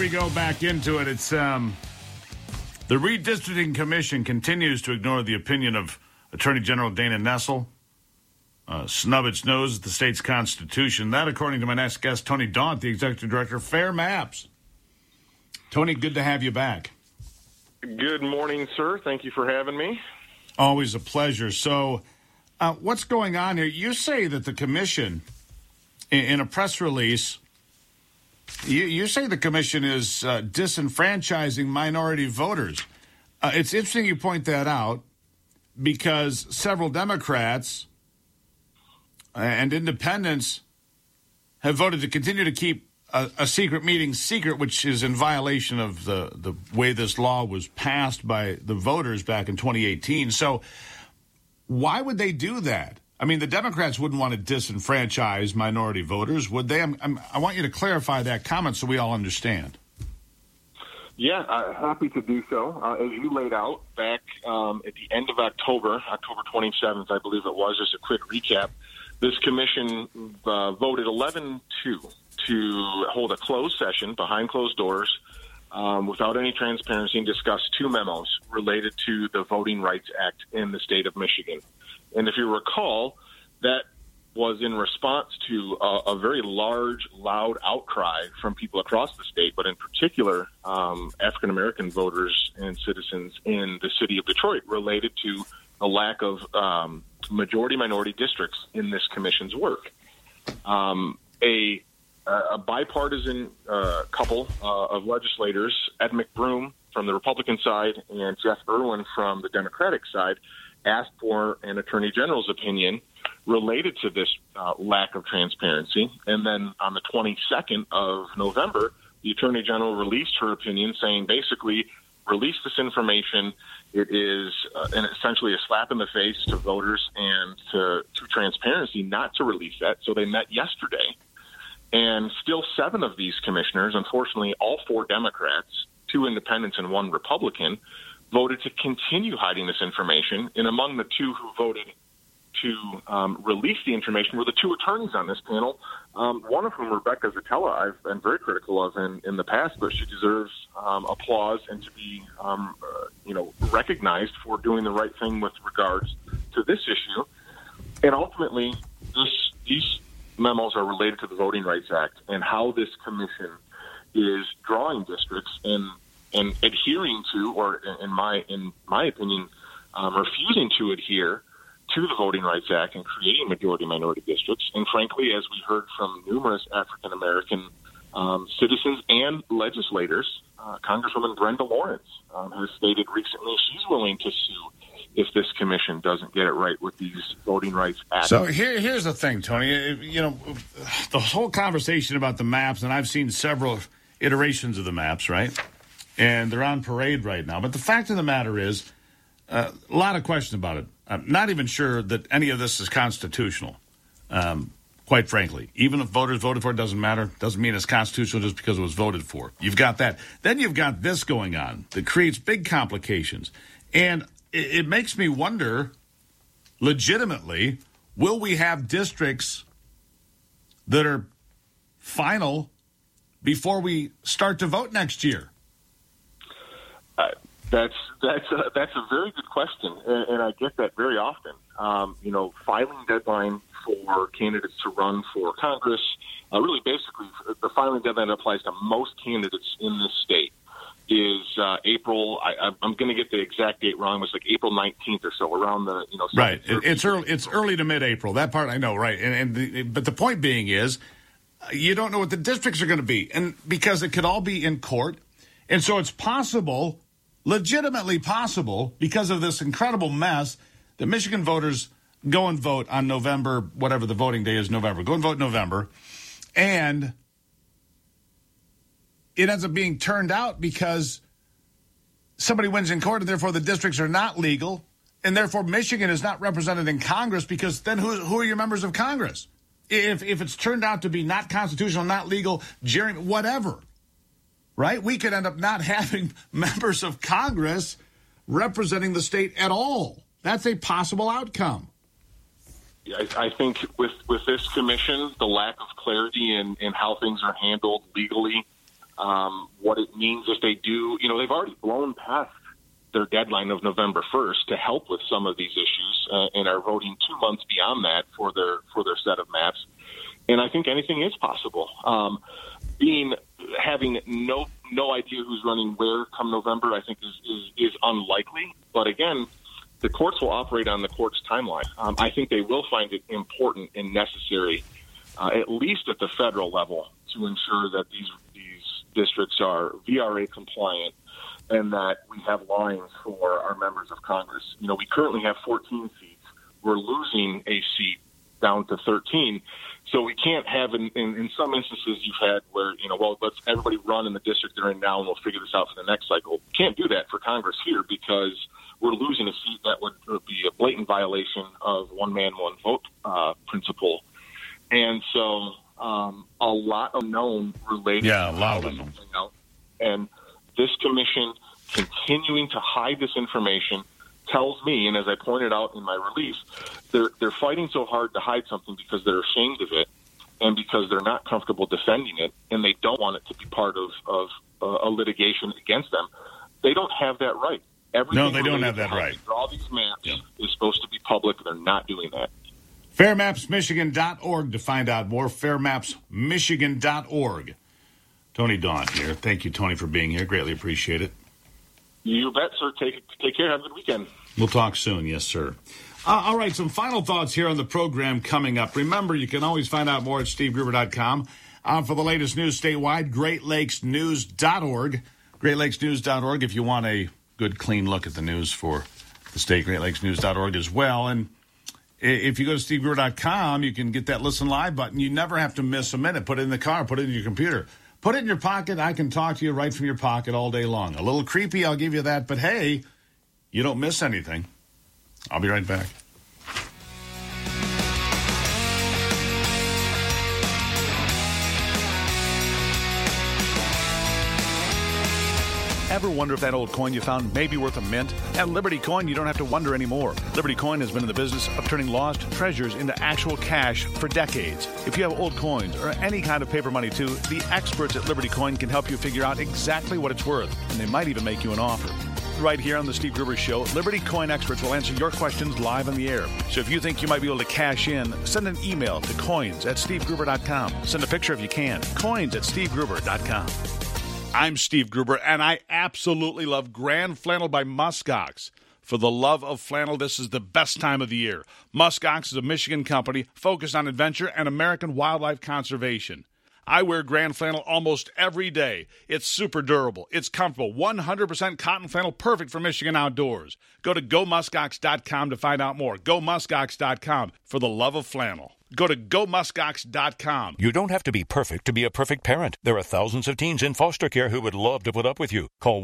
we go back into it. It's the Redistricting Commission continues to ignore the opinion of Attorney General Dana Nessel, snub its nose at the state's constitution. That, according to my next guest, Tony Daunt, the executive director of Fair Maps. Tony, good to have you back. Good morning, sir. Thank you for having me. Always a pleasure. So, what's going on here? You say that the commission, in a press release, you say the commission is disenfranchising minority voters. It's interesting you point that out because several Democrats and independents have voted to continue to keep a secret meeting secret, which is in violation of the way this law was passed by the voters back in 2018. So why would they do that? I mean, the Democrats wouldn't want to disenfranchise minority voters, would they? I want you to clarify that comment so we all understand. Yeah, happy to do so. As you laid out back at the end of October 27th, I believe it was, just a quick recap, this commission voted 11-2 to hold a closed session behind closed doors without any transparency and discuss two memos related to the Voting Rights Act in the state of Michigan. And if you recall, that was in response to a very large, loud outcry from people across the state, but in particular, African-American voters and citizens in the city of Detroit related to a lack of majority-minority districts in this commission's work. A bipartisan couple of legislators, Ed McBroom from the Republican side and Jeff Irwin from the Democratic side, asked for an attorney general's opinion related to this lack of transparency. And then on the 22nd of November, the attorney general released her opinion saying basically, release this information. It is essentially a slap in the face to voters and to transparency not to release that. So they met yesterday. And still 7 of these commissioners, unfortunately all 4 Democrats, 2 independents and 1 Republican, voted to continue hiding this information. And among the 2 who voted to release the information were the 2 attorneys on this panel, one of whom, Rebecca Zatella, I've been very critical of in the past, but she deserves applause and to be recognized for doing the right thing with regards to this issue. And ultimately, these memos are related to the Voting Rights Act and how this commission is drawing districts and adhering to, or in my opinion, refusing to adhere to the Voting Rights Act and creating majority-minority districts. And frankly, as we heard from numerous African-American citizens and legislators, Congresswoman Brenda Lawrence has stated recently she's willing to sue if this commission doesn't get it right with these Voting Rights Act. So here's the thing, Tony. The whole conversation about the maps, and I've seen several iterations of the maps, right? And they're on parade right now. But the fact of the matter is, a lot of questions about it. I'm not even sure that any of this is constitutional, quite frankly. Even if voters voted for it, doesn't matter. Doesn't mean it's constitutional just because it was voted for. You've got that. Then you've got this going on that creates big complications. And it makes me wonder, legitimately, will we have districts that are final before we start to vote next year? That's a very good question, and I get that very often. Filing deadline for candidates to run for Congress, really basically the filing deadline that applies to most candidates in this state is April. I'm going to get the exact date wrong. It was like April 19th or so, around the right. It's early to mid-April. That part I know, right? But the point being is, you don't know what the districts are going to be, and because it could all be in court, and so it's possible, legitimately possible, because of this incredible mess, that Michigan voters go and vote on November, whatever the voting day is, November. Go and vote in November, and it ends up being turned out because somebody wins in court, and therefore the districts are not legal, and therefore Michigan is not represented in Congress, because then who are your members of Congress? If it's turned out to be not constitutional, not legal, whatever, right? We could end up not having members of Congress representing the state at all. That's a possible outcome. I think with this commission, the lack of clarity in how things are handled legally what it means if they do. They've already blown past their deadline of November 1st to help with some of these issues and are voting 2 months beyond that for their set of maps. And I think anything is possible. Having no idea who's running where come November, I think is unlikely. But again, the courts will operate on the court's timeline. I think they will find it important and necessary, at least at the federal level, to ensure that these districts are VRA compliant and that we have lines for our members of Congress. We currently have 14 seats. We're losing a seat down to 13. So we can't have, in some instances you've had where, let's everybody run in the district they're in now and we'll figure this out for the next cycle. Can't do that for Congress here because we're losing a seat that would be a blatant violation of one man, one vote principle. And so a lot unknown related to a lot of unknown. And this commission continuing to hide this information tells me, and as I pointed out in my release, they're fighting so hard to hide something because they're ashamed of it and because they're not comfortable defending it and they don't want it to be part of a litigation against them. They don't have that right. No, they don't have that right. All these maps is supposed to be public. They're not doing that. Fairmapsmichigan.org to find out more. Fairmapsmichigan.org. Tony Dawn here. Thank you, Tony, for being here. Greatly appreciate it. You bet, sir. Take care. Have a good weekend. We'll talk soon. Yes, sir. All right, some final thoughts here on the program coming up. Remember, you can always find out more at stevegruber.com. For the latest news statewide, GreatLakesNews.org. GreatLakesNews.org if you want a good, clean look at the news for the state. GreatLakesNews.org as well. And if you go to stevegruber.com, you can get that Listen Live button. You never have to miss a minute. Put it in the car. Put it in your computer. Put it in your pocket. I can talk to you right from your pocket all day long. A little creepy, I'll give you that. But, hey, you don't miss anything. I'll be right back. Ever wonder if that old coin you found may be worth a mint? At Liberty Coin, you don't have to wonder anymore. Liberty Coin has been in the business of turning lost treasures into actual cash for decades. If you have old coins or any kind of paper money too, the experts at Liberty Coin can help you figure out exactly what it's worth, and they might even make you an offer. Right here on the Steve Gruber Show, Liberty Coin experts will answer your questions live on the air. So if you think you might be able to cash in, send an email to coins@stevegruber.com. Send a picture if you can. coins@stevegruber.com. I'm Steve Gruber, and I absolutely love Grand Flannel by Muskox. For the love of flannel, this is the best time of the year. Muskox is a Michigan company focused on adventure and American wildlife conservation. I wear Grand Flannel almost every day. It's super durable. It's comfortable. 100% cotton flannel, perfect for Michigan outdoors. Go to GoMuskox.com to find out more. GoMuskox.com for the love of flannel. Go to GoMuskox.com. You don't have to be perfect to be a perfect parent. There are thousands of teens in foster care who would love to put up with you. Call